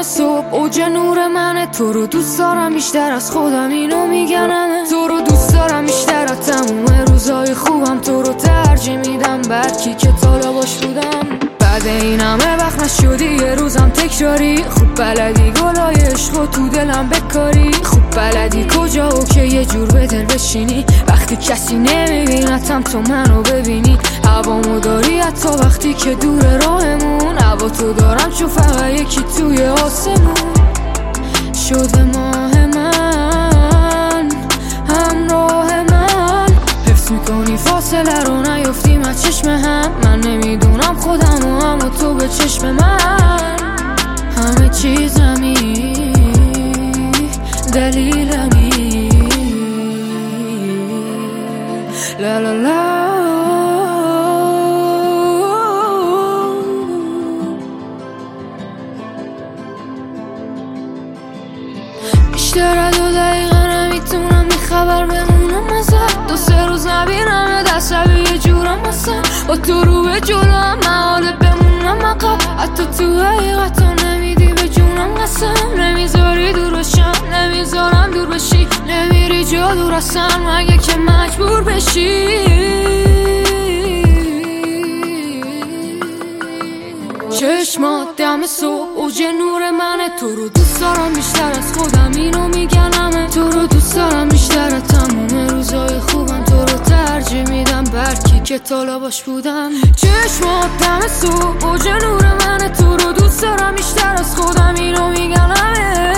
صبح اوج نور منه. تو رو دوست دارم بیشتر از خودم، اینو میگنمه. تو رو دوست دارم بیشتر از تموم روزای خوبم. تو رو ترجیح میدم برکی که طالباش بودم. بعد این همه وقت نشدی یه روزم تکراری. خوب بلدی گلای عشقو تو دلم بکاری. خوب بلدی کجا و که یه جور به دل بشینی وقتی کسی نمیبینتم تو منو ببینی. هوامو داری حتی وقتی که دور راهمون. هوا تو دارم چون فقط یکی توی آسمون شده. ماه من همراه من حفظ میکنی فاصله رو نیفتیم از چشم هم. من نمیدونم خودم و اما تو به چشم من همه چیزمی دلیلمی. لا لا لا بیشتر از 2 دقیقه نمیتونم بی خبر بمونم. مثلا 2-3 روز نبینم دست یه جورم. مثلا با تو رو به جلوم محاله بمونم عقب. حتی تو حقیقتا نمیدی به جونم قسم. نمیذاری دور بشم نمیذارم دور بشی. نمیری جا دور اصلا مگه که مجبور بشی. چشمات دم صبح اوج نور منه. تو رو دوست دارم بیشتر از خودم، اینو میگنمه. تو رو دوست دارم بیشتر از تموم روزای خوبم. تو رو ترجیح میدم برکی که طالباش بودم. چشمات دم صبح اوج نور منه. تو رو دوست دارم بیشتر از خودم، اینو میگنمه.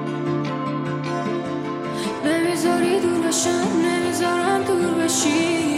نمیذاری دور بشم نمیذارم دور بشی.